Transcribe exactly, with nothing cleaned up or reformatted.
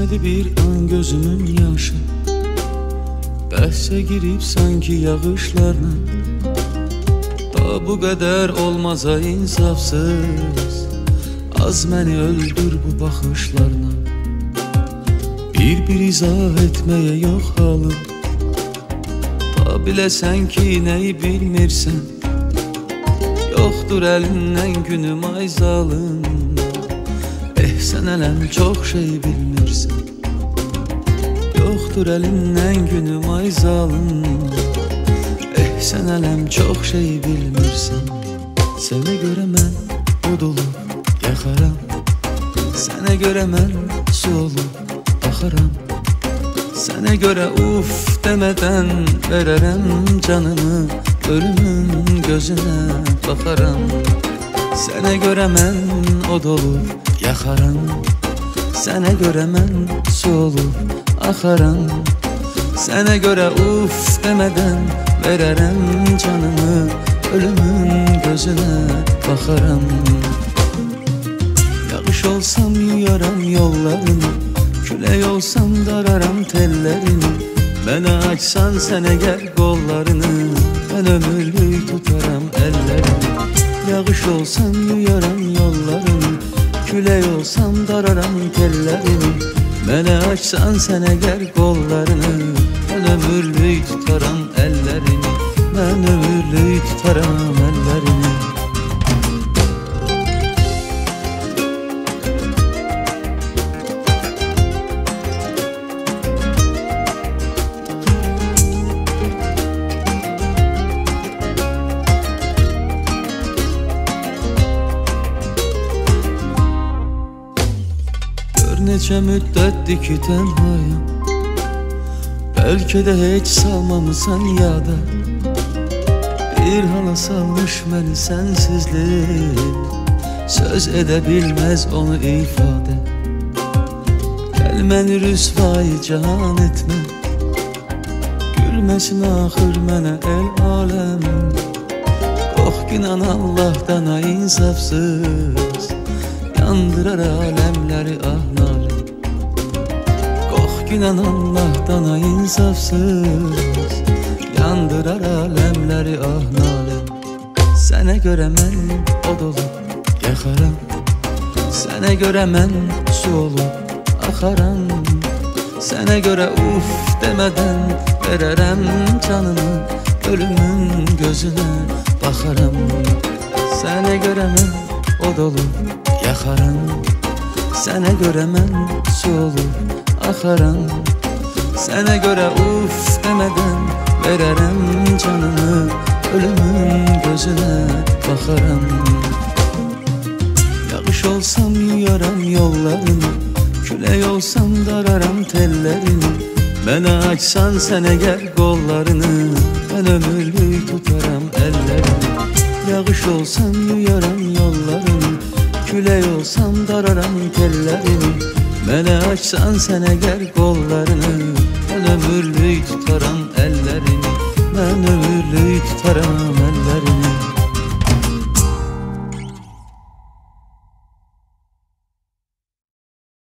Silmedi bir an gözümün yaşı, bəhsə girib sanki yağışlarla. Da bu qədər olmaza insafsız, az məni öldür bu baxışlarla. Bir-bir izah etməyə yox halım, ta biləsən ki nəyi bilmirsən. Yoxdur əlindən günüm ay zalım, eh sən ələm çox şey bilmirsən. Yoxdur əlindən günüm ay zalım, eh sən ələm çox şey bilmirsən. Sənə görə mən od olub yaxaram, sənə görə mən su olub baxaram. Sənə görə uf demədən verərəm canımı, ölümün gözünə baxaram. Sənə görə mən od olub yaxaram, sənə görə mən su olub axaram. Sənə görə uf demədən verərəm canımı, ölümün gözünə baxaram. Yağış olsam yuyaram yollarını, külək olsam dararam tellərini. Mənə açsan sənə gəl qollarını, mən ömürlük tutaram əllərini. Yağış olsam yuyaram yollarını, külək olsam dararam tellərini. Mənə açsan sənə gəl qollarını, mən ömürlük tutaram əllərini. Mən ömürlük tutaram əllərini. Neçə müddətdir ki tənhayım, bəlkə də heç salmamısan yada. Bir hala salmış məni sənsizlik, söz edə bilməz onu ifadə. Gəl məni rüsvayı cahan etmə, gülməsin axır mənə el aləm. Qorxqinan Allahdan ay insafsız, yandırar aləmləri ah naləm. Qorxqinan Allahdan ay insafsız, yandırar aləmləri ah naləm. Sənə görə mən od olub yaxaram, sənə görə mən su olub axaram. Sənə görə uf demədən verərəm canımı, ölümün gözünə baxaram. Sənə görə mən od olub yaxaram, sənə görə mən su olub axaram. Sənə görə uf demədən verərəm canımı, ölümün gözünə baxaram. Yağış olsam yuyaram yollarını, külək olsam dararam tellərini. Mənə açsan sənə gəl qollarını, mən ömürlük tutaram əllərini. Yağış olsam yuyaram yollarını, külək olsam dararam tellərini. Mənə açsan sənə gəl qollarını, mən ömürlük tutaram əllərini. Mən ömürlük tutaram əllərini.